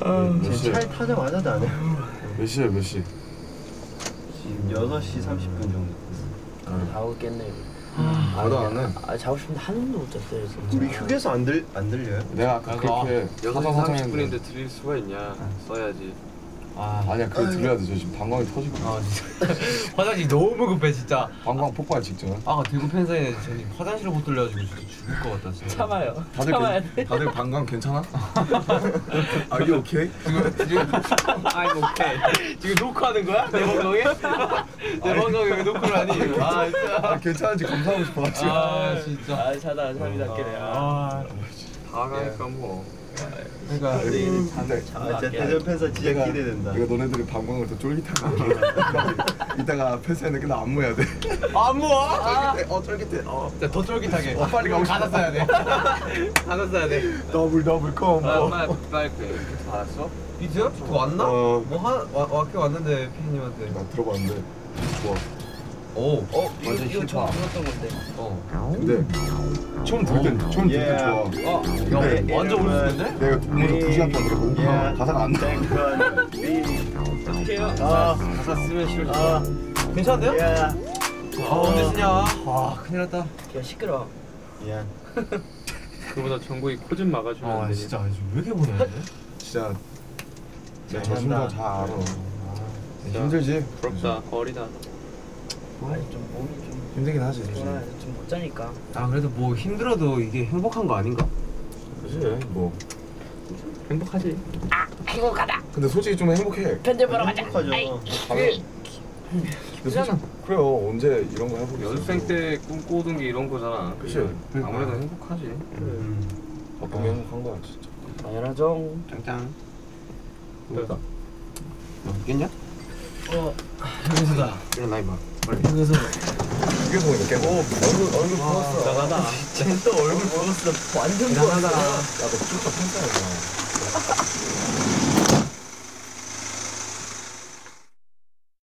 지금 차에 타자마자도 안 해요. 몇 시야 몇 시? 지금 6시 30분 정도. 자고 깼네. 나도 안 해. 자고 싶은데 한숨도 못 잤어요 진짜. 우리 휴게소 안 들려요? 내가 아까 그렇게 6시 30분인데 드릴 수가 있냐? 써야지. 아니야 그거 들려야 돼. 저 지금 방광이 터지고 진짜 화장실 너무 급해 진짜. 방광 폭발 직전. 대구 팬사인회 저는 화장실을 못 돌려가지고 진짜 죽을 것 같다 진짜. 참아요. 다들 참아야 돼. 다들 방광 괜찮아? Are you okay? 지금 I'm okay. 지금 녹화하는 거야? 내 방송에? 내 방송에 왜 녹화를 하니? 진짜. 괜찮은지 검사하고 싶어가지고. 진짜. 자다 잠이 낫게네. 다 가니까 뭐. 그러니까 진짜 대전 팬사 진짜 기대된다. 내가 너네들이 방광을 더 쫄깃하게 이따가 팬사인회 끝나 안무해야 돼. 안무야? 쫄깃해. 더 쫄깃하게. 빨리 가고 싶어. 가사 써야 돼. 가사 써야 돼. 더블 콤보. 빨리 알았어? 비트? 그거 왔나? 왔긴 왔는데 피디님한테. 나 들어봤는데 좋아. 오. 완전 이거 힙합. 처음 들었던 건데. 근데 처음 들을 땐 좋아. 야, 완전 오르는데? 내가 먼저 2시간 동안 들었거든. 가사가 안 돼. 어떡해요? 가사 쓰면 싫어. 괜찮은데요? 언제 쓰냐? 와, 큰일 났다. 야 시끄러. 미안. 그보다 정국이 코 좀 막아주면 안 되냐? 진짜 왜 이렇게 보내야 돼? 진짜 내가 저 순간 잘 알아. 힘들지? 부럽다. 어리다. 아니 좀 몸이 좀 힘들긴 하지. 좀못 자니까. 그래도 뭐 힘들어도 이게 행복한 거 아닌가? 그지 뭐. 행복하지. 행복하다. 근데 솔직히 좀 행복해. 편집 보러 가자. 행복하죠. 근데 솔직히 그래요. 언제 이런 거 해보겠어. 연습생 때 꿈꾸던 게 이런 거잖아. 그치? 아무래도 행복하지. 바쁜 게 행복한 거야 진짜. 당연하죠. 짱짱. 그러다. 깼냐? 여기서다. 일어나 임마. 여기서. 이게 보니까 깨고 얼굴 부었어. 나가다. 쟤또 얼굴 부었어. 완전 부었어. 야너 진짜 팬싸야.